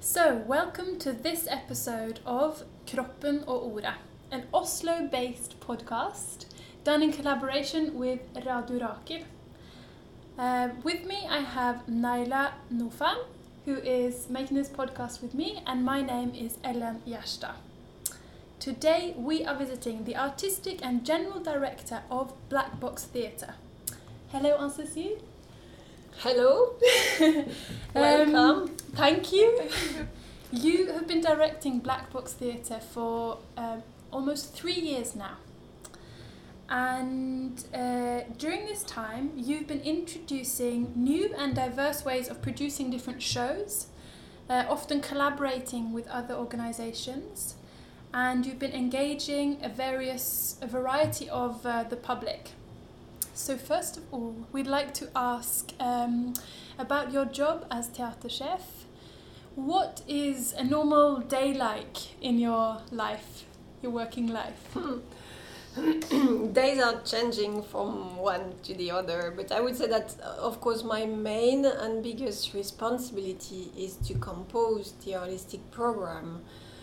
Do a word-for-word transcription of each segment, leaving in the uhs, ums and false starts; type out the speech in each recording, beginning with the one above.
So, welcome to this episode of Kroppen og Ordet, an Oslo-based podcast done in collaboration with Radio Rakel. Uh, with me I have Naila Nofan, who is making this podcast with me, and my name is Ellen Gjerstad. Today we are visiting the artistic and general director of Black Box Theatre. Hello, Anne-Cécile. Hello. Welcome. Um, thank you. You have been directing Black Box Theatre for um, almost three years now. And uh, during this time, you've been introducing new and diverse ways of producing different shows, uh, often collaborating with other organizations. And you've been engaging a various a variety of uh, the public. So first of all, we'd like to ask um, about your job as theater chef. What is a normal day like in your life, your working life? Days are changing from one to the other, but I would say that, of course, my main and biggest responsibility is to compose the artistic program.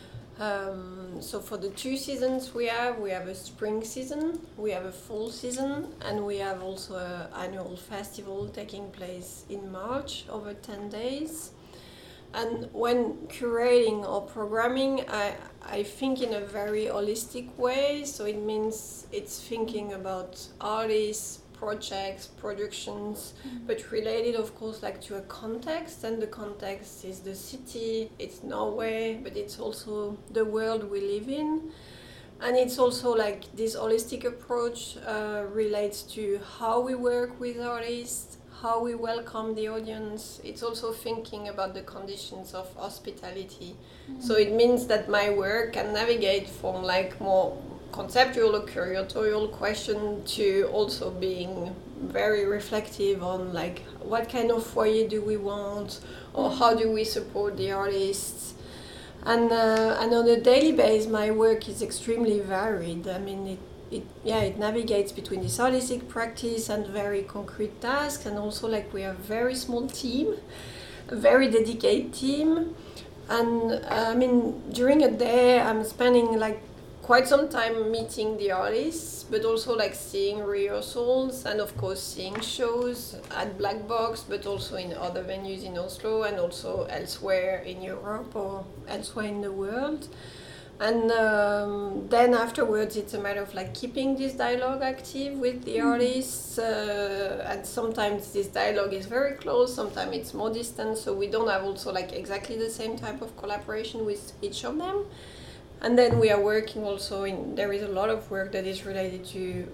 Um, so for the two seasons we have, we have a spring season, we have a fall season, and we have also an annual festival taking place in March over ten days. And when curating or programming, I, I think in a very holistic way, so it means it's thinking about artists, projects, productions, mm-hmm. but related of course like to a context, and the context is the city, it's Norway, but it's also the world we live in. And it's also like this holistic approach uh, relates to how we work with artists, how we welcome the audience. It's also thinking about the conditions of hospitality. Mm-hmm. So it means that my work can navigate from like more conceptual or curatorial question to also being very reflective on like what kind of foyer do we want, or how do we support the artists. And uh, and on a daily basis my work is extremely varied. I mean it, it yeah it navigates between this artistic practice and very concrete tasks, and also like we have a very small team, a very dedicated team. And uh, I mean during a day I'm spending like quite some time meeting the artists, but also like seeing rehearsals and of course seeing shows at Black Box, but also in other venues in Oslo and also elsewhere in Europe or elsewhere in the world. And um, then afterwards it's a matter of like keeping this dialogue active with the mm. artists, uh, and sometimes this dialogue is very close, sometimes it's more distant, so we don't have also like exactly the same type of collaboration with each of them. And then we are working also in, there is a lot of work that is related to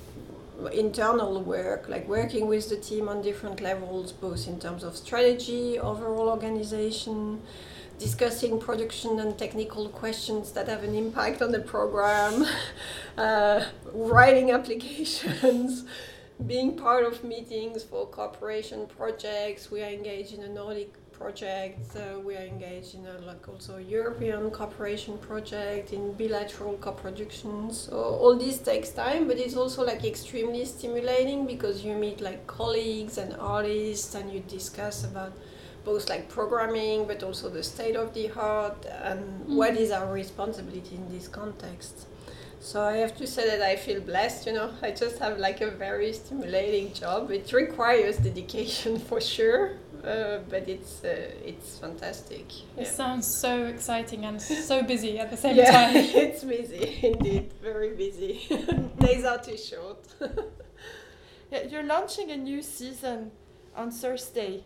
internal work, like working with the team on different levels, both in terms of strategy, overall organization, discussing production and technical questions that have an impact on the program, uh, writing applications, being part of meetings for cooperation projects. We are engaged in a Nordic project, uh, we are engaged in a like also European cooperation project, in bilateral co-productions. So all this takes time, but it's also like extremely stimulating because you meet like colleagues and artists and you discuss about both like programming but also the state of the art and mm-hmm. what is our responsibility in this context. So I have to say that I feel blessed, you know, I just have like a very stimulating job. It requires dedication for sure. Uh, but it's uh, it's fantastic. It yeah. sounds so exciting and so busy at the same yeah, time. It's busy, indeed, very busy. Days are too short. Yeah, you're launching a new season on Thursday.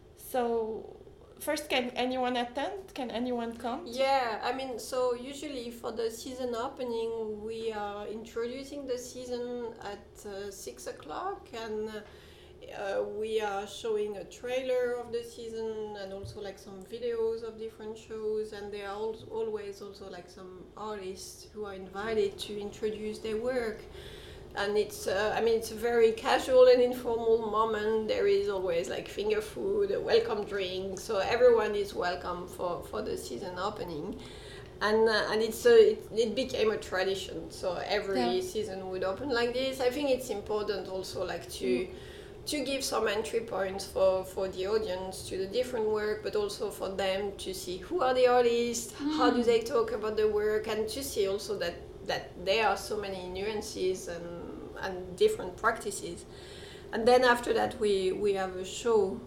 So first, can anyone attend? Can anyone come? Yeah, I mean, so usually for the season opening, we are introducing the season at uh, six o'clock, and uh, Uh, we are showing a trailer of the season and also like some videos of different shows, and there are al- always also like some artists who are invited to introduce their work. And it's uh, I mean it's a very casual and informal moment. There is always like finger food, a welcome drink, so everyone is welcome for, for the season opening. And uh, and it's a, it, it became a tradition, so every yeah. season would open like this. I think it's important also like to mm. to give some entry points for, for the audience to the different work, but also for them to see who are the artists, mm. how do they talk about the work, and to see also that, that there are so many nuances and, and different practices. And then after that we, we have a show,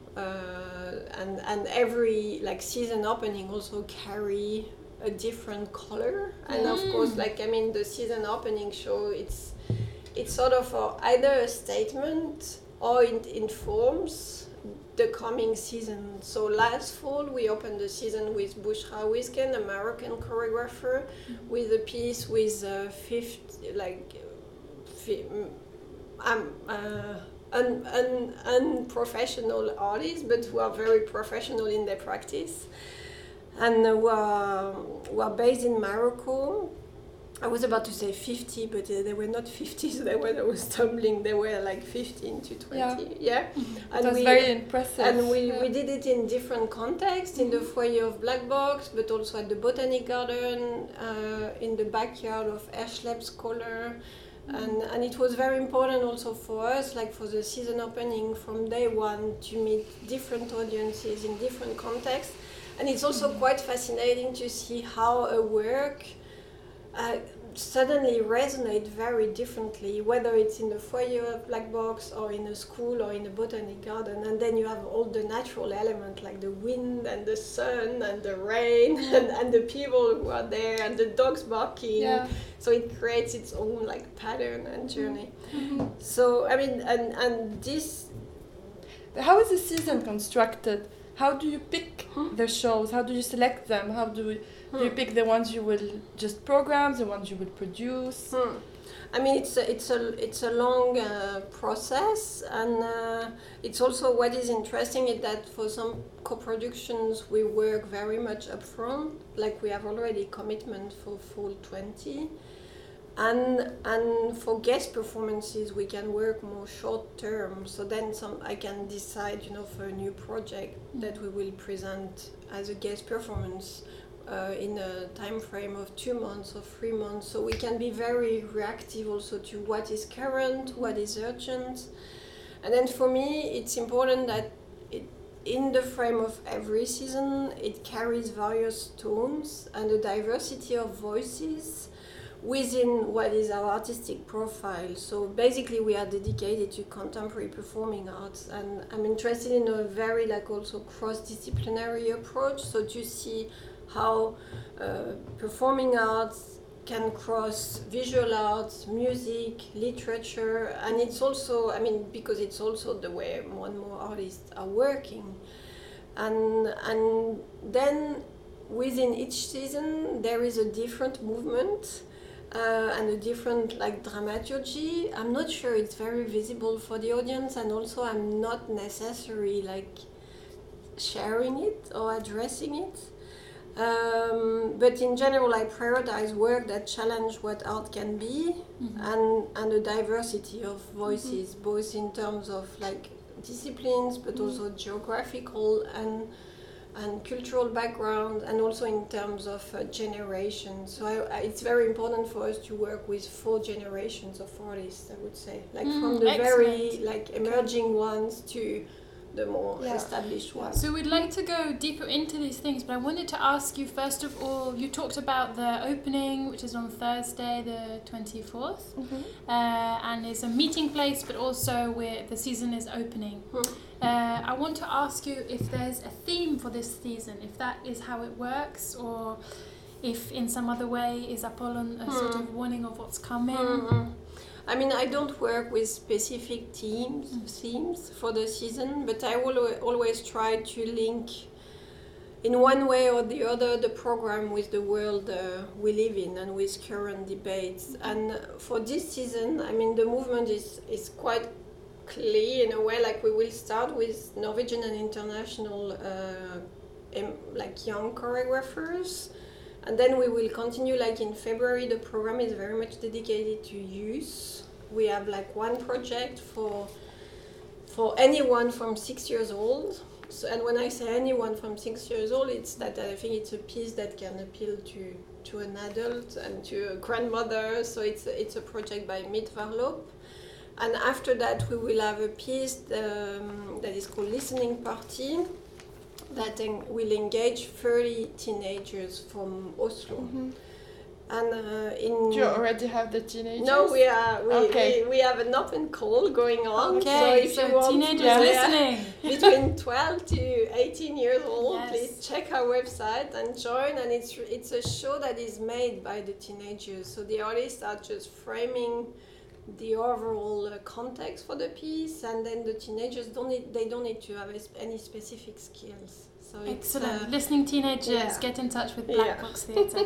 uh, and, and every like season opening also carry a different color. And mm. of course, like, I mean, the season opening show, it's it's sort of a, either a statement or it informs the coming season. So last fall we opened the season with Bushra Wisken, a Moroccan choreographer, mm-hmm. with a piece with uh, fifty like fi- um, uh, un, un, unprofessional artists, but who are very professional in their practice, and uh, who, are, who are based in Morocco. I was about to say fifty, but uh, they were not fifty, so they were, I was stumbling, they were like fifteen to twenty. Yeah, yeah? Mm-hmm. And that's we, very impressive. And we, yeah. we did it in different contexts, mm-hmm. in the foyer of Black Box, but also at the Botanic Garden, uh, in the backyard of Erschleb Scholar. Mm-hmm. And, and it was very important also for us, like for the season opening from day one, to meet different audiences in different contexts. And it's also mm-hmm. quite fascinating to see how a work Uh, suddenly resonate very differently, whether it's in the foyer of Black Box or in a school or in a botanic garden. And then you have all the natural elements like the wind and the sun and the rain and, and the people who are there and the dogs barking. Yeah. So it creates its own like pattern and journey. Mm-hmm. So I mean, and, and this... How is the season constructed? How do you pick hmm? the shows? How do you select them? How do you... Do you pick the ones you will just program, the ones you will produce? Hmm. I mean, it's a, it's a, it's a long uh, process, and uh, it's also what is interesting is that for some co-productions we work very much upfront, like we have already commitment for full twenty, and and for guest performances we can work more short term. So then some I can decide, you know, for a new project that we will present as a guest performance. Uh, in a time frame of two months or three months, so we can be very reactive also to what is current, what is urgent. And then for me it's important that it, in the frame of every season it carries various tones and a diversity of voices within what is our artistic profile. So basically we are dedicated to contemporary performing arts, and I'm interested in a very like also cross-disciplinary approach, so to see how uh, performing arts can cross visual arts, music, literature, and it's also, I mean, because it's also the way more and more artists are working. And, and then within each season there is a different movement uh, and a different like dramaturgy. I'm not sure it's very visible for the audience, and also I'm not necessarily like sharing it or addressing it. Um, but in general, I prioritize work that challenge what art can be, mm-hmm. and and a diversity of voices, mm-hmm. both in terms of like disciplines, but mm-hmm. also geographical and and cultural background, and also in terms of uh, generations. So I, I, it's very important for us to work with four generations of artists, I would say, like mm, from the excellent. very like emerging okay. ones to the more yeah. established ones. So we'd like to go deeper into these things, but I wanted to ask you first of all, you talked about the opening, which is on Thursday the twenty-fourth, mm-hmm. uh, and is a meeting place, but also where the season is opening. Mm. Uh, I want to ask you if there's a theme for this season, if that is how it works, or if in some other way is Apollon a mm. sort of warning of what's coming. Mm-hmm. I mean, I don't work with specific themes, mm. themes for the season, but I will always try to link in one way or the other the program with the world uh, we live in and with current debates. Mm-hmm. And for this season, I mean, the movement is, is quite clear in a way. Like, we will start with Norwegian and international uh, em, like young choreographers. And then we will continue, like in February, the program is very much dedicated to youth. We have like one project for for anyone from six years old. So, and when I say anyone from six years old, it's that I think it's a piece that can appeal to, to an adult and to a grandmother. So it's a, it's a project by Mit Varlop. and after that we will have a piece um, that is called Listening Party that en- will engage thirty teenagers from Oslo. Mm-hmm. And uh, in Do you already have the teenagers? no, we are we, Okay. we, we have an open call going on. Okay, so if so you want teenagers to, listening. between twelve to eighteen years old, Yes. please check our website and join. And it's it's a show that is made by the teenagers. So the artists are just framing the overall uh, context for the piece, and then the teenagers don't need they don't need to have a sp- any specific skills. So it's, Excellent. uh, Listening teenagers, yeah. get in touch with Black Yeah. Box Theatre.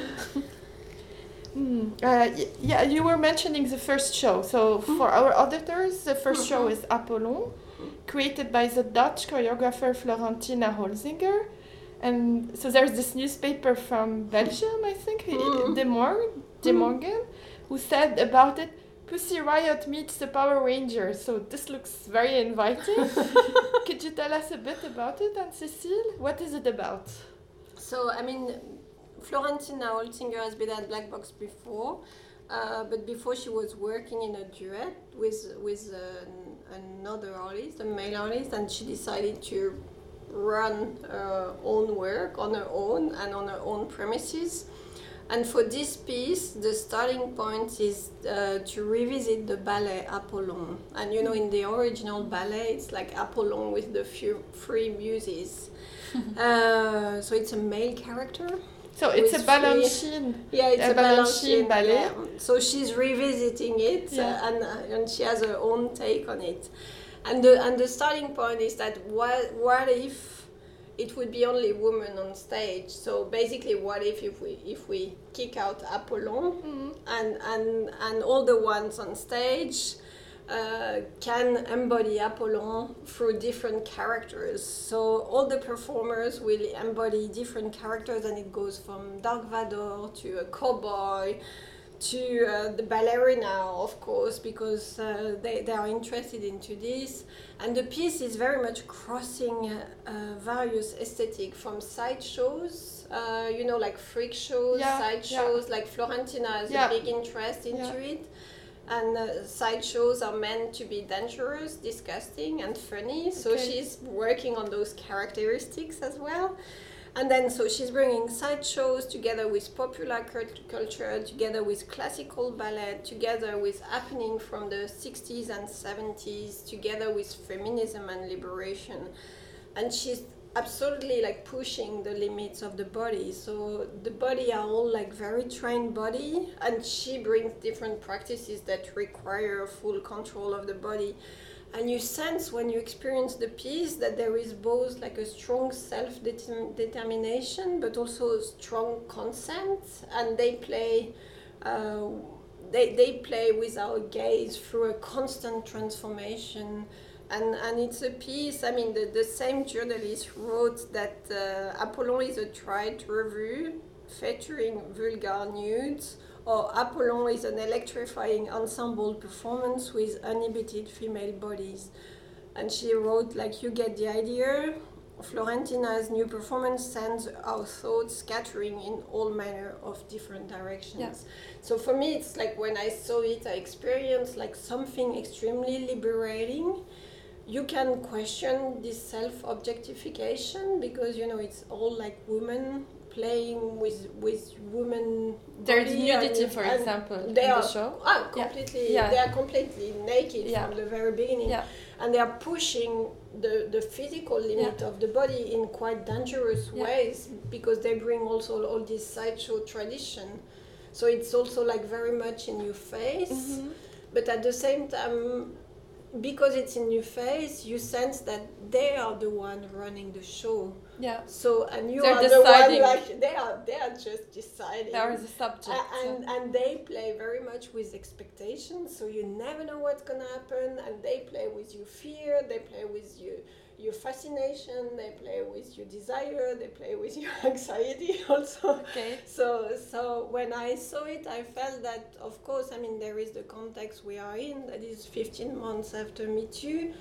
Mm. Uh, y- yeah, you were mentioning the first show. So for our auditors, the first show is Apollon, created by the Dutch choreographer Florentina Holzinger. And so there's this newspaper from Belgium, I think, Mhm. De Morgen, De Morgen, who said about it, Pussy Riot meets the Power Rangers. So this looks very inviting. Could you tell us a bit about it, Anne-Cécile? What is it about? So, I mean, Florentina Holzinger has been at Black Box before, uh, but before she was working in a duet with with uh, another artist, a male artist, and she decided to run her own work on her own and on her own premises. And for this piece, the starting point is uh, to revisit the ballet Apollon. And you know, in the original ballet, it's like Apollon with the few three muses. uh, so it's a male character. So it's With a Balanchine. Yeah, it's A a, Balanchine Balanchine ballet. yeah. So she's revisiting it, Yeah. uh, and uh, and she has her own take on it. And the and the starting point is that what what if it would be only women on stage? So basically, what if if we if we kick out Apollon Mm. and and and all the ones on stage uh, can embody Apollon through different characters. So all the performers will embody different characters, and it goes from Dark Vador to a cowboy to uh, the ballerina, of course, because uh, they, they are interested into this. And the piece is very much crossing uh, uh, various aesthetic from sideshows, uh, you know, like freak shows, Yeah, sideshows, like Florentina has Yeah. a big interest into Yeah. it. And uh, sideshows are meant to be dangerous, disgusting, and funny. So Okay. she's working on those characteristics as well. And then, so she's bringing sideshows together with popular cult- culture, together with classical ballet, together with happening from the sixties and seventies, together with feminism and liberation. And she's absolutely like pushing the limits of the body. So the body are all like very trained body, and she brings different practices that require full control of the body. And you sense when you experience the piece that there is both like a strong self-determination but also a strong consent, and they play uh, they, they play with our gaze through a constant transformation. And, and it's a piece, I mean, the, the same journalist wrote that uh, Apollon is a trite revue featuring vulgar nudes, or Apollon is an electrifying ensemble performance with uninhibited female bodies. And she wrote, like, you get the idea. Florentina's new performance sends our thoughts scattering in all manner of different directions. Yeah. So for me, it's like when I saw it, I experienced like something extremely liberating. You can question this self-objectification because, you know, it's all like women playing with with women. There's body nudity, and- for and example, they in are the show. ah, completely. Yeah. They are completely naked Yeah. from the very beginning, Yeah. and they are pushing the the physical limit Yeah. of the body in quite dangerous Yeah. ways because they bring also all this sideshow tradition. So it's also like very much in your face, Mhm. but at the same time, because it's in your face, you sense that they are the one running the show. Yeah. So and you They're are deciding. the one like they are they are just deciding. They are the subject. A- and and they play very much with expectations, so you never know what's gonna happen. And they play with your fear, they play with you your fascination, they play with your desire, they play with your anxiety also. Okay. So so when I saw it, I felt that, of course, I mean, there is the context we are in, that is fifteen months after Me Too,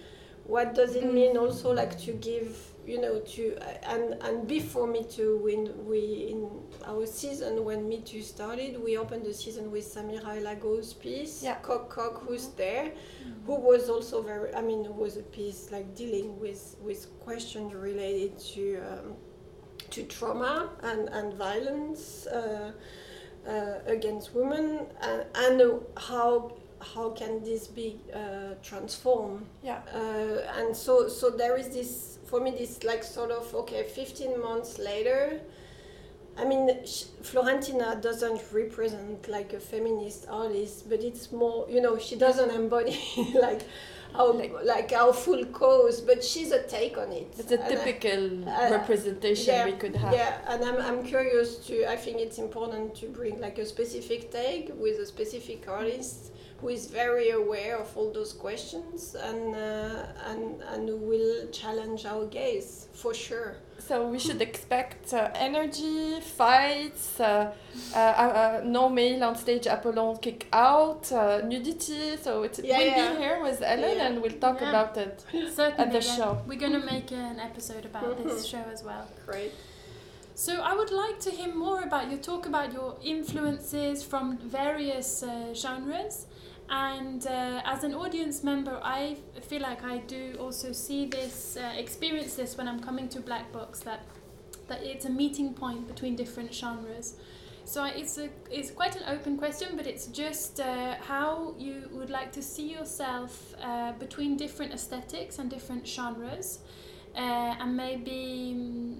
what does it mean also like to give, you know, to and and before Me Too, when we in our season when Me Too started, we opened the season with Samira Lago's piece, yeah. Cock Cock, who's there, mm-hmm. who was also very, I mean, it was a piece like dealing with with questions related to um, to trauma and and violence uh, uh, against women, and, and how. How can this be uh, transformed? Yeah. Uh, and so, so there is this, for me, this like sort of, okay, fifteen months later, I mean, she, Florentina doesn't represent like a feminist artist, but it's more, you know, she doesn't embody like our, like, like our full cause, but she's a take on it. It's a and typical I, uh, representation yeah, we could have. Yeah, and I'm, I'm curious to, I think it's important to bring like a specific take with a specific artist who is very aware of all those questions and uh, and and who will challenge our gaze for sure. So we should expect uh, energy, fights, uh, uh, uh, no male on stage, Apollon kick out, uh, nudity. So it's, yeah, we'll yeah. be here with Ellen yeah. and we'll talk yeah. about it Certainly, at the yeah. show. We're going to make an episode about mm-hmm. this show as well. Great. So I would like to hear more about your talk about your influences from various uh, genres. And uh, as an audience member, I feel like I do also see this, uh, experience this when I'm coming to Black Box, that that it's a meeting point between different genres. So it's a it's quite an open question, but it's just uh, how you would like to see yourself uh, between different aesthetics and different genres, uh, and maybe,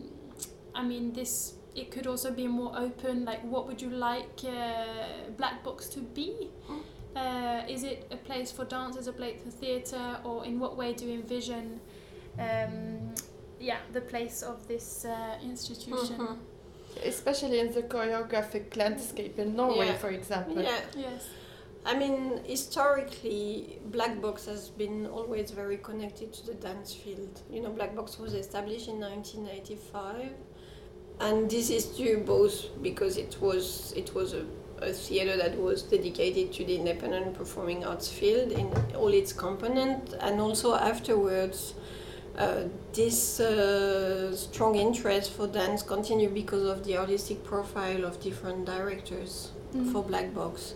I mean, this it could also be more open. Like, what would you like uh, Black Box to be? Mm. Uh, is it a place for dance, is it a place for theatre, or in what way do you envision um, yeah, the place of this uh, institution? Mm-hmm. Especially in the choreographic landscape in Norway, yeah. for example. Yeah. Yes. I mean, historically, Black Box has been always very connected to the dance field. You know, Black Box was established in nineteen eighty-five, and this is due both because it was it was a a theatre that was dedicated to the independent performing arts field in all its components, and also afterwards uh, this uh, strong interest for dance continued because of the artistic profile of different directors mm-hmm. for Black Box.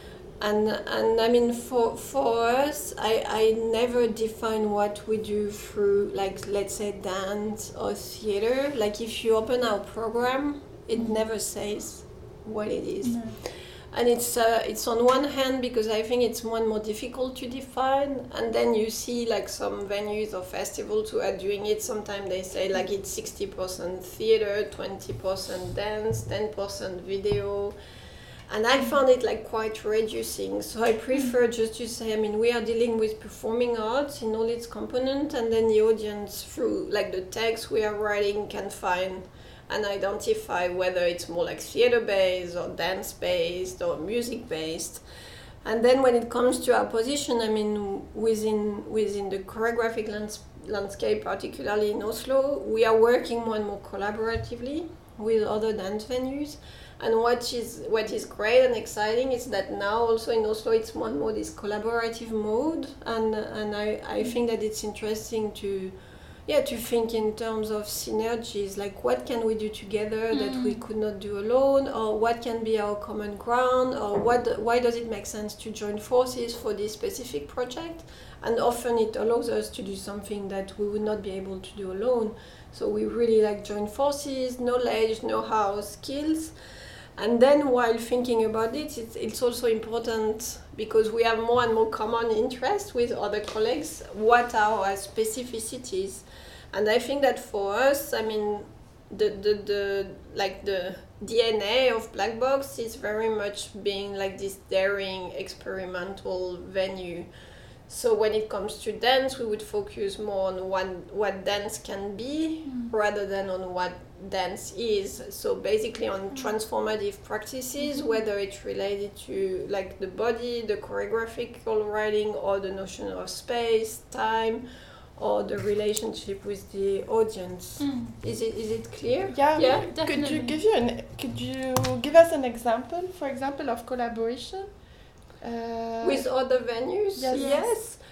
And and I mean for for us, I, I never define what we do through, like, let's say dance or theatre. Like, if you open our program, it mm-hmm. never says what it is. No. And it's uh, it's on one hand because I think it's one more difficult to define, and then you see like some venues or festivals who are doing it. Sometimes they say like it's sixty percent theater, twenty percent dance, ten percent video, and I found it like quite reducing. So I prefer just to say, I mean, we are dealing with performing arts in all its components, and then the audience through like the text we are writing can find and identify whether it's more like theater-based or dance-based or music-based. And then when it comes to our position, I mean, within within the choreographic lands, landscape, particularly in Oslo, we are working more and more collaboratively with other dance venues. And what is what is great and exciting is that now also in Oslo it's more and more this collaborative mode, and and I, I think that it's interesting to yeah to think in terms of synergies, like what can we do together mm. that we could not do alone, or what can be our common ground, or what why does it make sense to join forces for this specific project. And often it allows us to do something that we would not be able to do alone. So we really like join forces, knowledge, know-how, skills. And then while thinking about it, it's, it's also important, because we have more and more common interests with other colleagues, what are our specificities. And I think that for us, I mean, the, the, the like the D N A of Black Box is very much being like this daring, experimental venue. So when it comes to dance, we would focus more on what, what dance can be mm. rather than on what dance is. So basically on transformative practices, mm-hmm. whether it's related to like the body, the choreographical writing, or the notion of space, time, or the relationship with the audience. Mm. Is it is it clear? Yeah, yeah, definitely. Could you give you an could you give us an example, for example, of collaboration? Uh, with other venues? Yes. yes.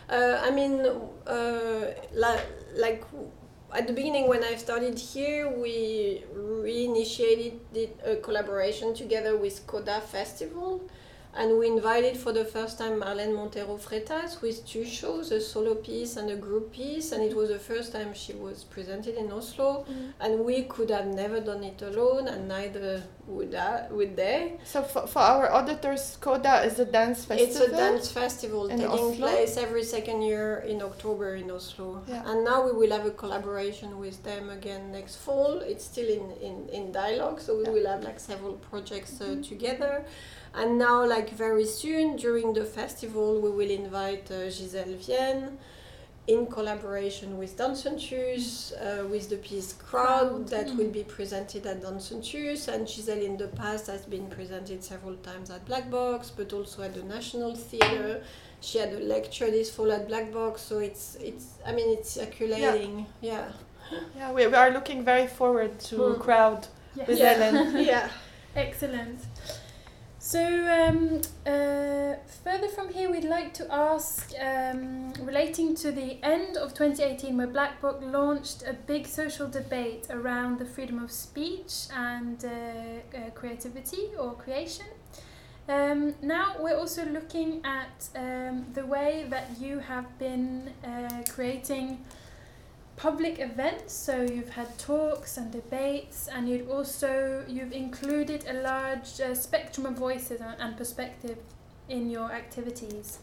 Uh, I mean, uh, like, like at the beginning when I started here, we reinitiated the, a collaboration together with Coda Festival. And we invited for the first time Marlene Montero Freitas with two shows, a solo piece and a group piece. And it was the first time she was presented in Oslo. Mm. And we could have never done it alone, and neither would, I, would they. So for, for our auditors, Coda is a dance festival? It's a dance festival in taking Oslo? place every second year in October in Oslo. Yeah. And now we will have a collaboration with them again next fall. It's still in, in, in dialogue, so we yeah. will have like several projects uh, mm-hmm. together. And now, like very soon, during the festival, we will invite uh, Gisèle Vienne in collaboration with Dansentus, uh, with the piece Crowd, Crowd. that mm. will be presented at Dansentus. And Gisèle in the past has been presented several times at Black Box, but also at the National Theatre. She had a lecture this fall at Black Box, so it's, it's I mean, it's circulating. Yeah. Yeah, yeah we, we are looking very forward to mm. Crowd yeah. with yeah. Ellen. yeah. Excellent. So um, uh, further from here, we'd like to ask, um, relating to the end of twenty eighteen, where Black Book launched a big social debate around the freedom of speech and uh, uh, creativity or creation. Um, now we're also looking at um, the way that you have been uh, creating public events, so you've had talks and debates, and you've also you've included a large uh, spectrum of voices and, and perspective in your activities.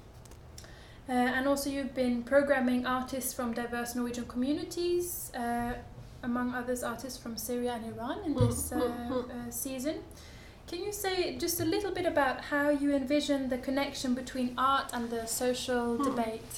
Uh, and also you've been programming artists from diverse Norwegian communities, uh, among others artists from Syria and Iran in this uh, uh, season. Can you say just a little bit about how you envision the connection between art and the social hmm. debate?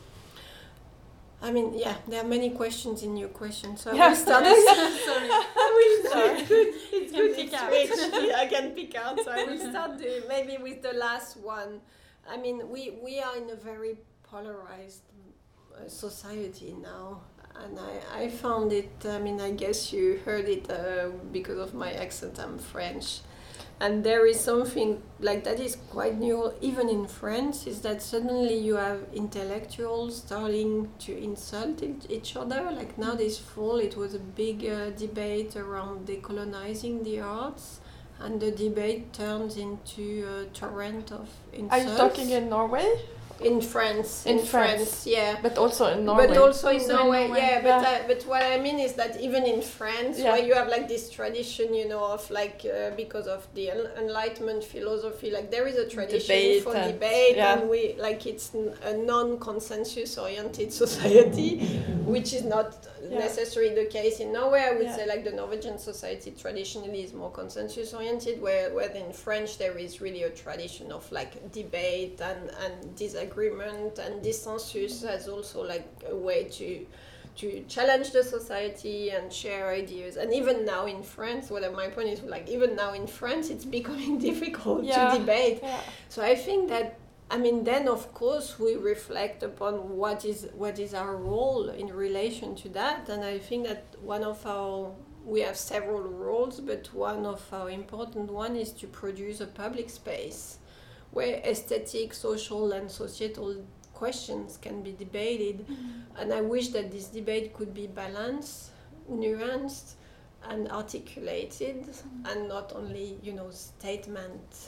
I mean, yeah, there are many questions in your question, so yeah. I will start. Sorry, I will start. It's good. It's good. Pick It's out. rich. I can pick out. So I will start the, maybe with the last one. I mean, we we are in a very polarized uh, society now, and I I found it. I mean, I guess you heard it uh, because of my accent. I'm French. And there is something like that is quite new, even in France, is that suddenly you have intellectuals starting to insult each other. Like now this fall, it was a big uh, debate around decolonizing the arts, and the debate turns into a torrent of insults. Are you talking in Norway? In France, in, in France. France, yeah. But also in Norway. But also in also Norway, in Norway. yeah. But yeah. Uh, but what I mean is that even in France, yeah. where you have like this tradition, you know, of like uh, because of the Enlightenment philosophy, like there is a tradition debate for and, debate, yeah. and we like it's n- a non-consensus oriented society, which is not yeah. necessarily the case in Norway. I would yeah. say like the Norwegian society traditionally is more consensus oriented, where where in French there is really a tradition of like debate and and disagreement. And dissensus as also like a way to to challenge the society and share ideas. And even now in France, what my point is like even now in France it's becoming difficult yeah. to debate. Yeah. So I think that I mean then of course we reflect upon what is what is our role in relation to that. And I think that one of our we have several roles, but one of our important one is to produce a public space where aesthetic, social and societal questions can be debated. Mm-hmm. And I wish that this debate could be balanced, nuanced and articulated, mm-hmm. and not only, you know, statement.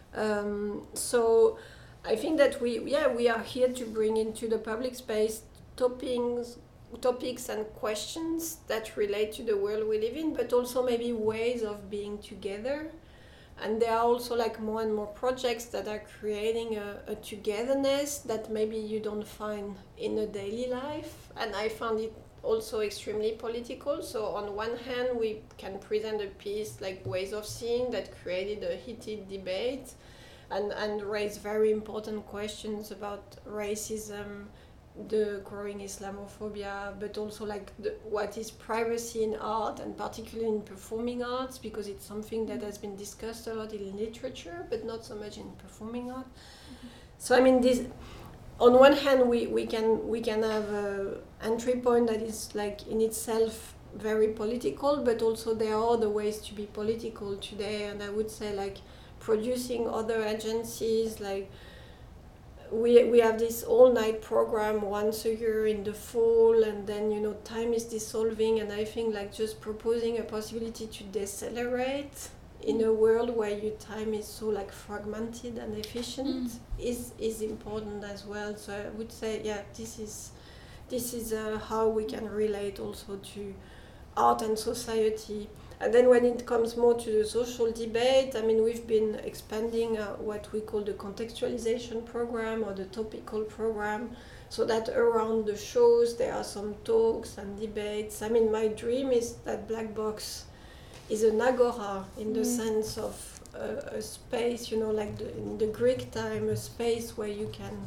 Um, so I think that we, yeah, we are here to bring into the public space topics, topics and questions that relate to the world we live in, but also maybe ways of being together. And there are also like more and more projects that are creating a, a togetherness that maybe you don't find in a daily life. And I found it also extremely political. So on one hand, we can present a piece like Ways of Seeing that created a heated debate and, and raised very important questions about racism, the growing Islamophobia, but also like the, what is privacy in art, and particularly in performing arts, because it's something that has been discussed a lot in literature, but not so much in performing art. Mm-hmm. So I mean, this, on one hand, we, we can we can have a entry point that is like in itself very political, but also there are other ways to be political today, and I would say like producing other agencies like we we have this all night program once a year in the fall, and then you know time is dissolving, and I think like just proposing a possibility to decelerate in a world where your time is so like fragmented and efficient mm. is is important as well. So I would say yeah, this is this is uh, how we can relate also to art and society. And then when it comes more to the social debate, I mean, we've been expanding uh, what we call the contextualization program or the topical program, so that around the shows there are some talks and debates. I mean, my dream is that Black Box is an agora in the mm. sense of uh, a space, you know, like the, in the Greek time, a space where you can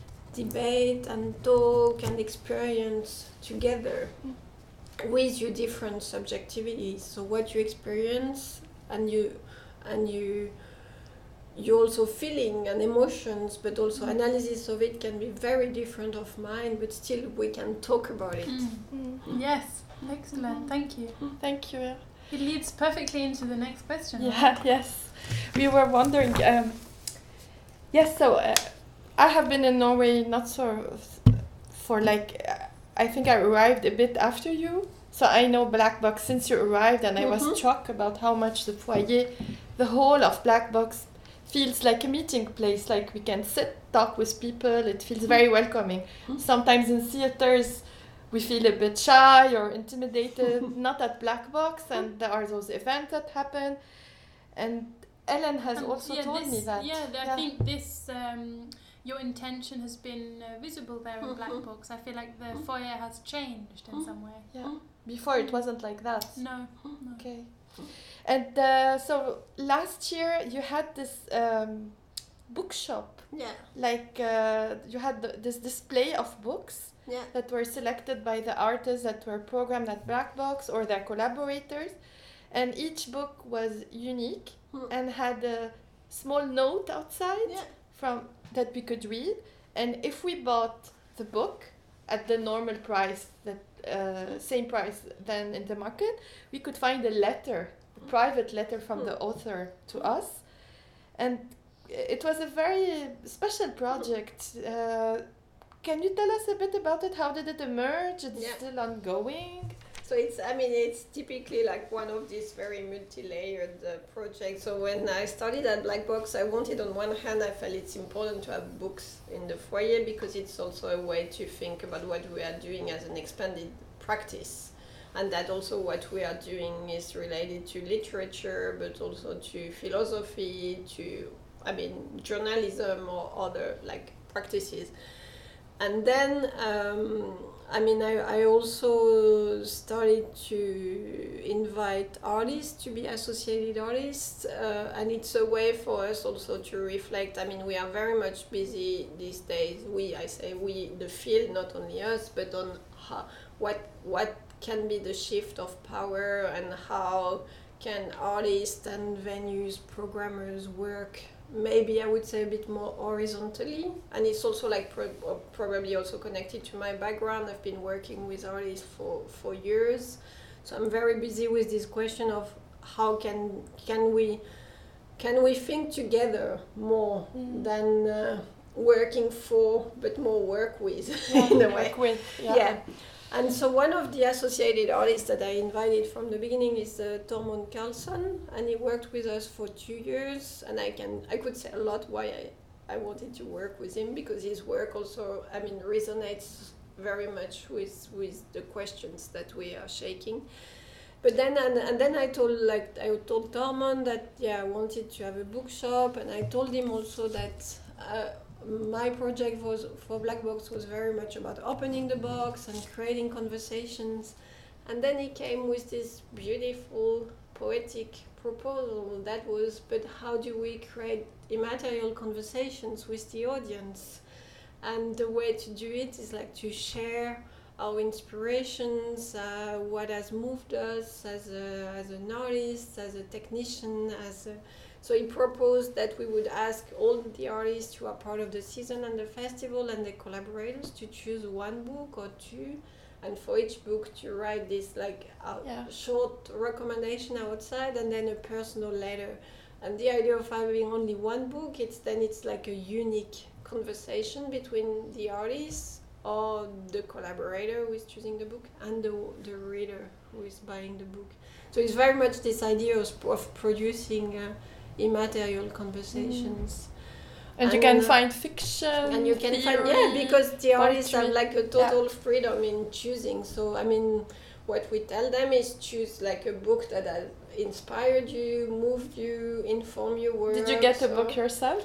debate and talk and experience together. Mm. with your different subjectivities. So what you experience and you and you you also feeling and emotions, but also mm. analysis of it can be very different of mine, but still we can talk about it. Mm. Mm. Yes, excellent. Mm. Thank you. Thank you. It leads perfectly into the next question. Yeah, right? Yes. We were wondering, um, yes, so uh, I have been in Norway not so for like, uh, I think I arrived a bit after you, so I know Black Box since you arrived, and mm-hmm. I was shocked about how much the foyer, the whole of Black Box, feels like a meeting place, like we can sit, talk with people, it feels very welcoming. Mm-hmm. Sometimes in theaters we feel a bit shy or intimidated, not at Black Box, and there are those events that happen. And Ellen has and also yeah, told this, me that. Yeah, I yeah. think this... Um, your intention has been uh, visible there in Black Box. I feel like the foyer has changed in some way. Yeah. Before it wasn't like that. No. no. Okay. And uh, so last year you had this um, bookshop. Yeah. Like uh, you had the, this display of books yeah. that were selected by the artists that were programmed at Black Box or their collaborators. And each book was unique mm. and had a small note outside yeah. from that we could read, and if we bought the book at the normal price, that uh, same price than in the market, we could find a letter, a private letter from the author to us, and it was a very special project. Uh, can you tell us a bit about it? How did it emerge? It's yeah. still ongoing. So it's, I mean, it's typically like one of these very multi-layered uh, projects. So when I started at Black Box, I wanted, on one hand, I felt it's important to have books in the foyer because it's also a way to think about what we are doing as an expanded practice. And that also what we are doing is related to literature, but also to philosophy, to, I mean, journalism or other like practices. And then, um, I mean, I, I also started to invite artists to be associated artists, uh, and it's a way for us also to reflect. I mean, we are very much busy these days. We, I say we, the field, not only us, but on how, what what can be the shift of power and how can artists and venues, programmers work. Maybe I would say a bit more horizontally, and it's also like pro- probably also connected to my background. I've been working with artists for, for years, so I'm very busy with this question of how can can we can we think together more mm. than uh, working for, but more work with yeah, in a way. Work with, yeah. yeah. And so one of the associated artists that I invited from the beginning is uh, Tormod Karlsson, and he worked with us for two years. And I can I could say a lot why I, I wanted to work with him, because his work also, I mean, resonates very much with with the questions that we are shaking. But then and, and then I told like I told Tormod that yeah I wanted to have a bookshop, and I told him also that. Uh, My project was for Black Box was very much about opening the box and creating conversations, and then he came with this beautiful poetic proposal that was, but how do we create immaterial conversations with the audience? And the way to do it is like to share our inspirations, uh, what has moved us as a, as an artist, as a technician, as a So he proposed that we would ask all the artists who are part of the season and the festival and the collaborators to choose one book or two, and for each book to write this like out, yeah. short recommendation outside, and then a personal letter. And the idea of having only one book, it's then it's like a unique conversation between the artist or the collaborator who is choosing the book and the, the reader who is buying the book. So it's very much this idea of, of producing uh, immaterial conversations. Mm. And, and you can uh, find fiction, and you can theory, find yeah, because the artists have like a total yeah. freedom in choosing. So I mean, what we tell them is choose like a book that has inspired you, moved you, informed your work. Did you get the book yourself,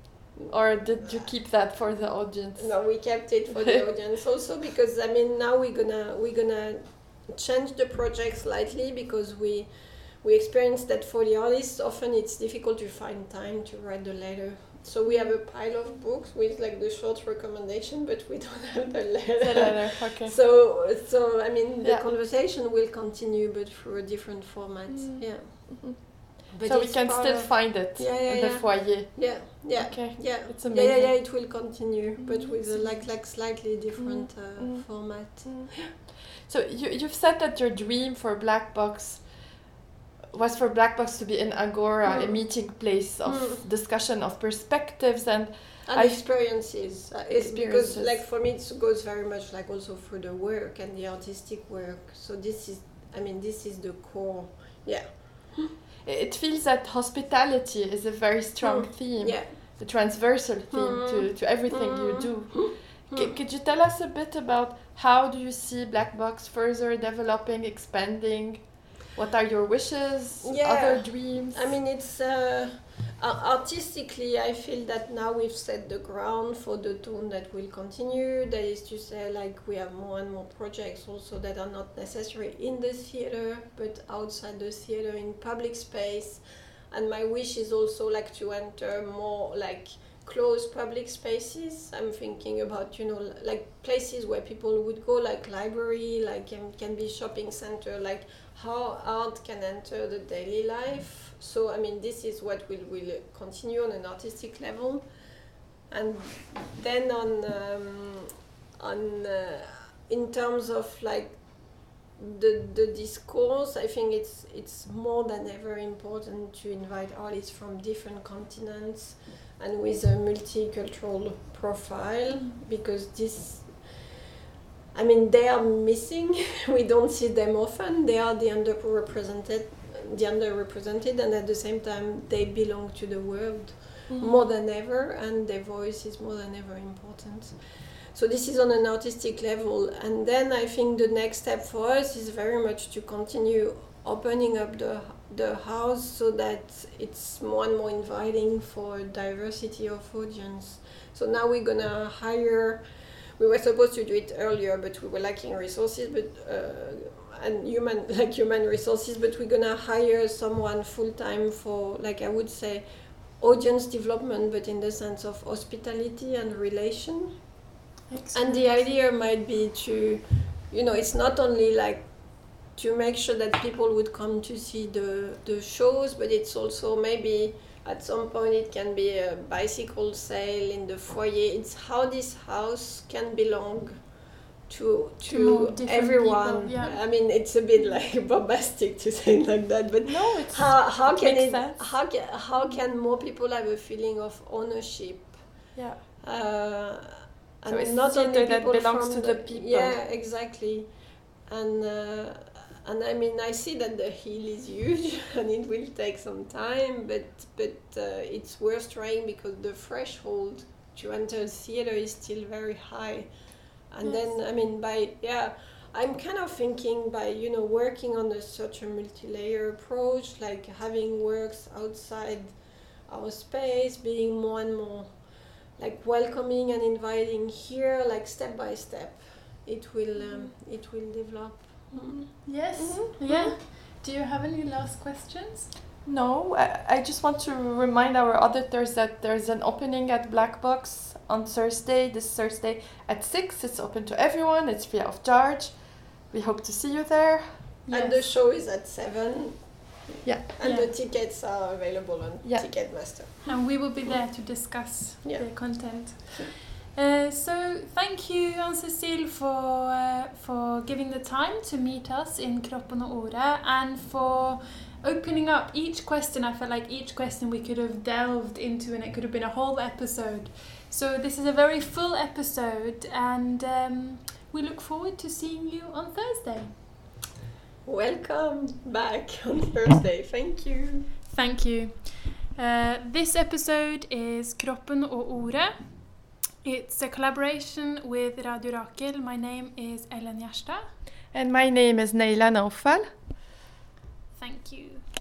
or did you keep that for the audience? No, we kept it for the audience also because I mean now we're gonna we're gonna change the project slightly because we we experienced that for the artists often it's difficult to find time to write the letter. So we have a pile of books with like the short recommendation, but we don't have the letter. The letter, okay. So, so I mean, the yeah. conversation will continue, but through a different format. Mm. Yeah. Mm-hmm. But so we can still of, find it yeah, yeah, in yeah. the foyer. Yeah, yeah. Okay. Yeah. It's amazing. Yeah, yeah, yeah. It will continue, mm-hmm. but with a like like slightly different uh, mm-hmm. format. Mm-hmm. So you you've said that your dream for Black Box was for Black Box to be an agora, mm. a meeting place of mm. discussion of perspectives and, and experiences. Uh, it's experiences. Because, like, for me, it goes very much like also through the work and the artistic work. So this is, I mean, this is the core. Yeah. It feels that hospitality is a very strong mm. theme. Yeah. The transversal theme mm. to, to everything mm. you do. Mm. C- could you tell us a bit about how do you see Black Box further developing, expanding? What are your wishes, yeah. other dreams? I mean, it's uh, artistically, I feel that now we've set the ground for the tone that will continue. That is to say, like, we have more and more projects also that are not necessarily in the theater, but outside the theater in public space. And my wish is also like to enter more like closed public spaces. I'm thinking about, you know, like places where people would go, like library, like um, can be shopping center, like how art can enter the daily life. So I mean, this is what will will continue on an artistic level, and then on um, on uh, in terms of like the the discourse, I think it's it's more than ever important to invite artists from different continents and with a multicultural profile, because this, I mean, they are missing. We don't see them often. They are the underrepresented, the underrepresented, and at the same time, they belong to the world mm-hmm. more than ever, and their voice is more than ever important. So this is on an artistic level, and then I think the next step for us is very much to continue opening up the the house so that it's more and more inviting for diversity of audience. So now we're gonna hire. We were supposed to do it earlier, but we were lacking resources, but uh, and human like human resources. But we're gonna hire someone full time for, like, I would say, audience development, but in the sense of hospitality and relation. Excellent. And the idea might be to, you know, it's not only like to make sure that people would come to see the the shows, but it's also maybe at some point it can be a bicycle sale in the foyer. It's how this house can belong to to, to everyone. People, yeah. I mean, it's a bit like bombastic to say it like that, but no, it's, how how it can it sense. how can how can more people have a feeling of ownership? Yeah. Uh, and so it's not only that people belongs from to the, the people. Yeah, exactly, and. Uh, And I mean, I see that the hill is huge and it will take some time, but but uh, it's worth trying because the threshold to enter the theater is still very high. And yes. then, I mean, by, yeah, I'm kind of thinking by, you know, working on a, such a multi-layer approach, like having works outside our space, being more and more like welcoming and inviting here, like step by step, it will, um, it will develop. Mm-hmm. Yes. Mm-hmm. Yeah. Do you have any last questions? No. I, I just want to remind our auditors that there's an opening at Black Box on Thursday, this Thursday at six. It's open to everyone. It's free of charge. We hope to see you there. Yes. And the show is at seven. Yeah. And yeah. the tickets are available on yeah. Ticketmaster. And we will be there to discuss yeah. the content. Uh, so thank you, Anne-Cécile, for uh, for giving the time to meet us in Kroppen og Ordet, and for opening up each question. I felt like each question we could have delved into, and it could have been a whole episode. So this is a very full episode, and um, we look forward to seeing you on Thursday. Welcome back on Thursday. Thank you. Thank you. Uh, this episode is Kroppen og Ordet. It's a collaboration with Radio Rakel. My name is Ellen Gjerstad. And my name is Neila Naufal. Thank you.